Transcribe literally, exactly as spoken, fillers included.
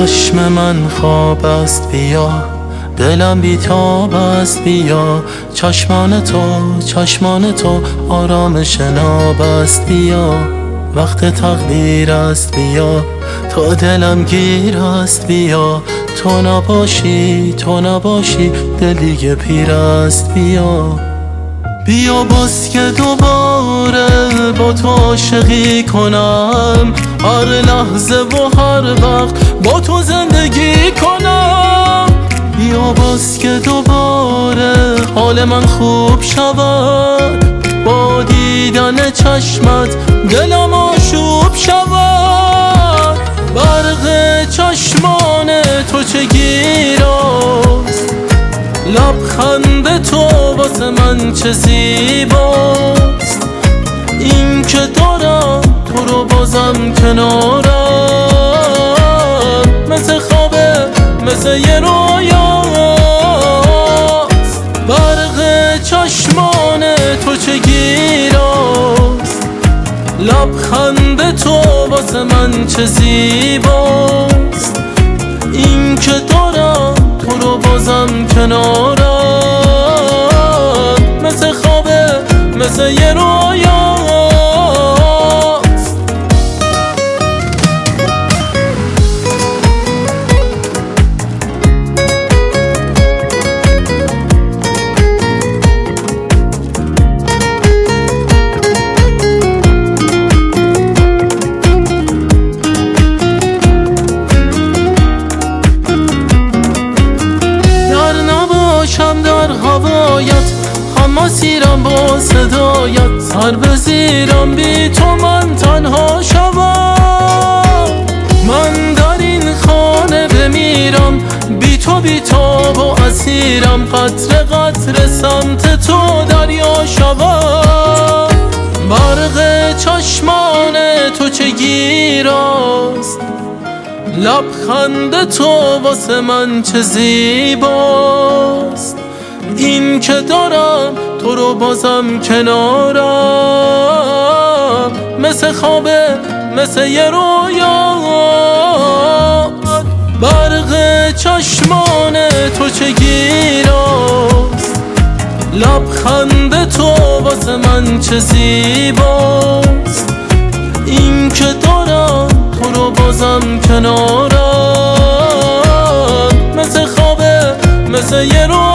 چشم من خواب است بیا، دلم بیتاب است بیا، چشمان تو چشمان تو آرامش ناب است بیا، وقت تقدیر است بیا، تو دلم گیر است بیا، تو نباشی تو نباشی دل دیگه پیر است بیا. بیا باز که دوباره با تو عاشقی کنم، هر لحظه و هر وقت با تو زندگی کنم. بیا باز که دوباره حال من خوب شود، با دیدن چشمت دلم آشوب شود. برق چشمان تو چه گیراست، لبخند تو واسه من چه زیباست. این که دارم تو رو بازم کنارم، مثل خوابه مثل یه رویاست. برق چشمان تو چه گیراست، لبخند تو واسه من چه زیباست. این که دارم تو رو بازم کنارم، مثل خوابه مثل یه رویاست. در هوایت هم اسیرم با صدایت، سر بزیرم بی تو من تنها شوم. من در این خانه بمیرم بی تو بی تاب و اسیرم، قطره قطره سمت تو دریا شوم. برق چشمان تو چه گیراست، لبخند تو واسه من چه زیباست. این که دارم تو رو بازم کنارم، مثل خوابه مثل یه رویاست. برق چشمان تو چه گیراست، لبخند تو واسه من چه زیباست. این که دارم تو رو بازم کنارم، مثل خوابه مثل یه رویاست.